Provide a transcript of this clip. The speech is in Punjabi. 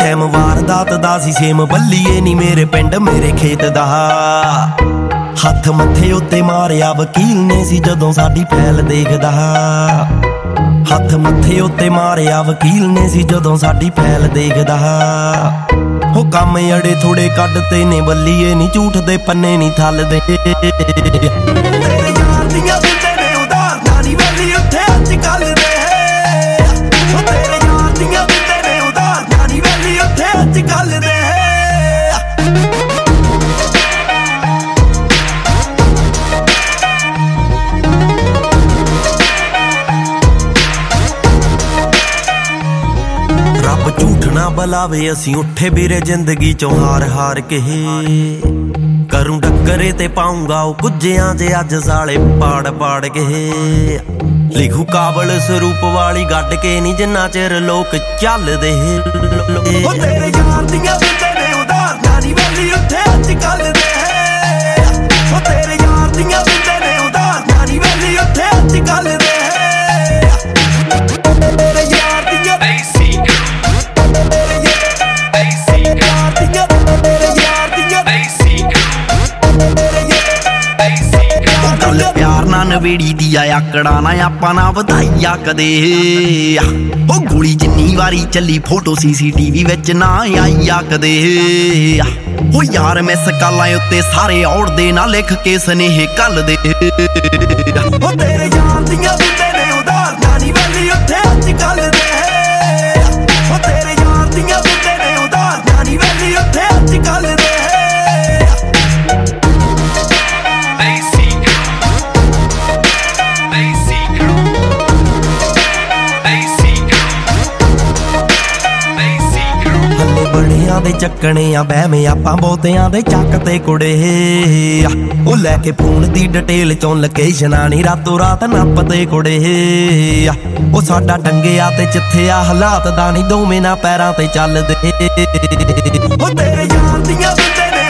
ਟਾਈਮ ਵਾਰਦਾਤ ਦਾ ਸੀ ਸੇਮ ਬੱਲੀਏ ਨੀ ਮੇਰੇ ਪਿੰਡ ਮੇਰੇ ਖੇਤ ਦਾ ਹੱਥ ਮੱਥੇ ਉੱਤੇ ਮਾਰਿਆ ਵਕੀਲ ਨੇ ਸੀ ਜਦੋਂ ਸਾਡੀ ਫੈਲ ਦੇਖਦਾ ਹੱਥ ਮੱਥੇ ਉੱਤੇ ਮਾਰਿਆ ਵਕੀਲ ਨੇ ਸੀ ਜਦੋਂ ਸਾਡੀ ਫੈਲ ਦੇਖਦਾ ਉਹ ਕੰਮ ਅੜੇ ਥੋੜੇ ਕੱਢਤੇ ਨੇ ਬੱਲੀਏ ਨੀ ਝੂਠ ਦੇ ਪੰਨੇ ਨੀ ਥੱਲਦੇ ਤੇਰੇ ਯਾਰ ਦੀਆਂ ਦਿੰਦੇ ਨੇ ਉਧਾਰਨਾ ਨੀ ਵੇਲੀ ਉੱਥੇ ਅੱਜ ਕੱਲ ਦੇ ਉਹ ਤੇਰੇ ਯਾਰ ਦੀਆਂ ਦਿੰਦੇ ਨੇ ਉਧਾਰਨਾ ਨੀ ਵੇਲੀ ਉੱਥੇ ਅੱਜ ਕੱਲ ਦੇ ਰੱਬ ਝੂਠ ਨਾ ਬੁਲਾਵੇ ਅਸੀਂ ਉੱਠੇ ਵੀਰੇ ਜ਼ਿੰਦਗੀ ਚੋਂ ਹਾਰ ਹਾਰ ਕੇ ਕਰੂੰ ਟੱਕਰੇ ਤੇ ਪਾਉਂਗਾ ਉਹ ਕੁੱਜਿਆਂ ਜੇ ਅੱਜ ਸਾਲੇ ਪਾੜ ਪਾੜ ਕੇ ਲਿਖੂ ਕਾਬਲ ਸਰੂਪ ਵਾਲੀ ਗੱਡ ਕੇ ਨੀ ਜਿੰਨਾ ਚਿਰ ਲੋਕ ਚੱਲਦੇ ਉਹ ਤੇਰੇ ਯਾਰ ਦੀਆਂ ਦਿੰਦੇ ਨੇ ਉਧਾਰਨਾ ਨੀ ਵੇਲੀ ਉੱਥੇ ਅੱਜ ਕੱਲ ਦੇ ਉਹ ਤੇਰੇ ਯਾਰ ਦੀਆਂ ਦਿੰਦੇ ਨੇ ਉਧਾਰਨਾ ਨੀ ਵੇਲੀ ਉੱਥੇ ਅੱਜ ਕੱਲ ਦੇ ਤੇਰੇ ਯਾਰ ਦੀਆਂ ਪਿਆਰ ਨਾ ਨਵੇੜੀ ਦੀ ਆ ਆਕੜਾ ਨਾ ਆਪਾਂ ਨਾ ਵਧਾਈਆ ਕਦੇ ਉਹ ਗੋਲੀ ਜਿੰਨੀ ਵਾਰੀ ਚੱਲੀ ਫੋਟੋ ਸੀਸੀਟੀਵੀ ਵਿੱਚ ਨਾ ਆਈਆ ਕਦੇ ਉਹ ਯਾਰ ਮਿਸ ਕਾਲਾਂ ਉੱਤੇ ਸਾਰੇ ਔੜਦੇ ਨਾ ਲਿਖ ਕੇ ਸਨੇਹ ਕੱਲ ਦੇ ਉਹ ਤੇਰੇ ਯਾਰ ਦੀਆਂ ਦਿੰਦੇ ਨੇ ਉਧਾਰਨਾ ਨੀ ਵੇਲੀ ਉੱਥੇ ਅੱਜ ਕੱਲ ਦੇ ਉਹ ਤੇਰੇ ਯਾਰ ਦੀਆਂ ਦਿੰਦੇ ਨੇ ਉਧਾਰਨਾ ਨੀ ਵੇਲੀ ਉੱਥੇ ਅੱਜ ਕੱਲ ਦੇ ਬਣਿਆਂ ਦੇ ਚੱਕਣੇ ਆ ਬਹਿਵੇਂ ਆਪਾਂ ਬਹੁਤਿਆਂ ਦੇ ਚੱਕ ਤੇ ਕੁੜੇ ਉਹ ਲੈ ਕੇ ਫੋਨ ਦੀ ਡਿਟੇਲ ਚੋਂ ਲੋਕੇਸ਼ਨਾਂ ਨੀ ਰਾਤੋਂ ਰਾਤ ਨੱਪਦੇ ਕੁੜੇ ਉਹ ਸਾਡਾ ਡੰਗਿਆ ਤੇ ਚਿੱਥਿਆ ਹਾਲਾਤ ਦਾ ਨੀ ਦੋਵੇਂ ਨਾ ਪੈਰਾਂ ਤੇ ਚੱਲਦੇ ਉਹ ਤੇਰੇ ਯਾਰ ਦੀਆਂ ਦਿੰਦੇ ਨੇ